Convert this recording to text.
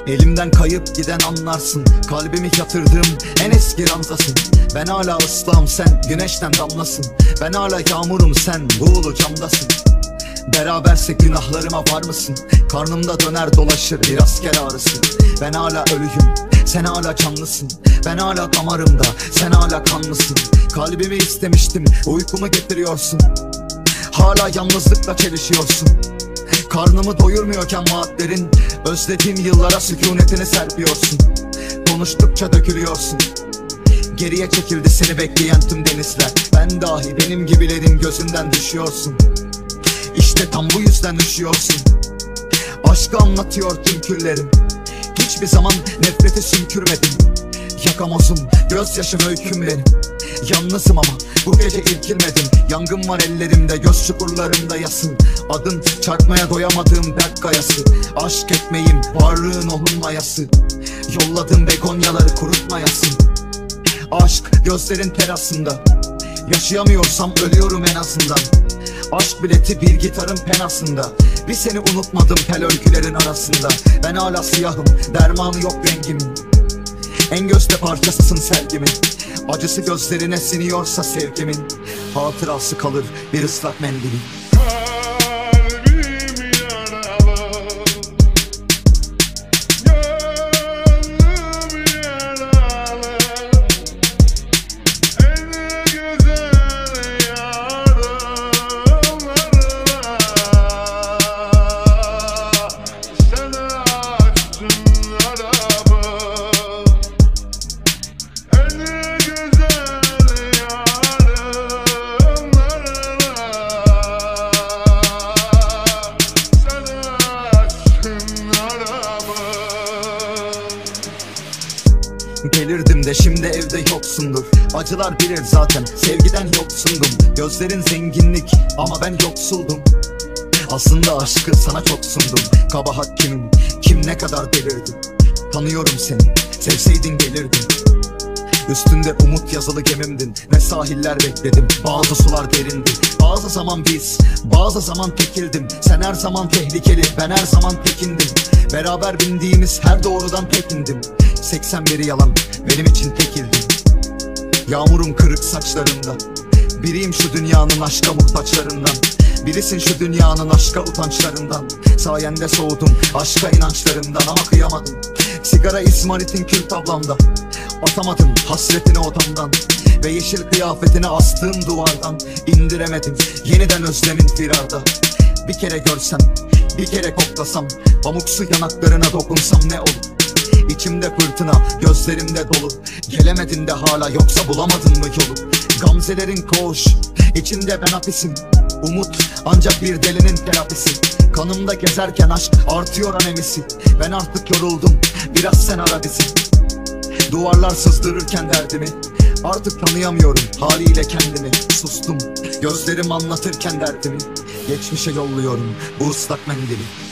Elimden kayıp giden anlarsın, kalbimi yatırdığım en eski ranzasın. Ben hala ıslahım, sen güneşten damlasın. Ben hala yağmurum, sen buğulu camdasın. Berabersek günahlarıma var mısın? Karnımda döner dolaşır bir asker ağrısı. Ben hala ölüyüm, sen hala canlısın. Ben hala damarımda, sen hala kanlısın. Kalbimi istemiştim, uykumu getiriyorsun. Hala yalnızlıkla çelişiyorsun. Karnımı doyurmuyorken vaatlerin, özlediğim yıllara sükunetini serpiyorsun. Konuştukça dökülüyorsun. Geriye çekildi seni bekleyen tüm denizler. Ben dahi benim gibilerin gözünden düşüyorsun. İşte tam bu yüzden üşüyorsun. Aşkı anlatıyor tüm küllerim. Hiçbir zaman nefreti sümkürmedim. Yakamozum, gözyaşım öyküm benim. Yalnızım ama bu gece irkilmedim. Yangın var ellerimde, göz çukurlarımda yasın. Adın çarpmaya doyamadığım dert kayası. Aşk etmeyim, varlığın onun mayası. Yolladığım begonyaları kurutmayasın. Aşk gözlerin terasında. Yaşayamıyorsam ölüyorum en azından. Aşk bileti bir gitarın penasında. Bir seni unutmadım tel örgülerin arasında. Ben hala siyahım, dermanı yok rengimin. En gözde parçasısın sevgimin. Acısı gözlerine siniyorsa sevgimin, hatırası kalır bir ıslak mendilin. Gelirdim de şimdi evde yoksundur. Acılar bilir zaten, sevgiden yoksundum. Gözlerin zenginlik ama ben yoksuldum. Aslında aşkı sana çok sundum. Kabahat kimin, kim ne kadar delirdi. Tanıyorum seni, sevseydin gelirdin. Üstünde umut yazılı gemimdin. Ne sahiller bekledim, bazı sular derindi. Bazı zaman biz, bazı zaman tekildim. Sen her zaman tehlikeli, ben her zaman tekindim. Beraber bindiğimiz her doğrudan tekindim. 81'i yalan, benim için tekildim. Yağmurum kırık saçlarında. Biriyim şu dünyanın aşka muhtaçlarından. Birisin şu dünyanın aşka utançlarından. Sayende soğudum aşka inançlarımdan ama kıyamadım. Sigara İsmail'in kül tablamda. Atamadım hasretini odamdan. Ve yeşil kıyafetini astığım duvardan. İndiremedim yeniden özlemin firarda. Bir kere görsem, bir kere koklasam, pamuksu yanaklarına dokunsam ne olur? İçimde fırtına, gözlerimde dolu. Gelemedin de hala, yoksa bulamadın mı yolu? Gamzelerin koğuş, içinde ben hapisim. Umut ancak bir delinin terapisi. Kanımda gezerken aşk artıyor anemisi. Ben artık yoruldum, biraz sen ara bizi. Duvarlar sızdırırken derdimi, artık tanıyamıyorum haliyle kendimi. Sustum, gözlerim anlatırken derdimi. Geçmişe yolluyorum bu ıslak mendili.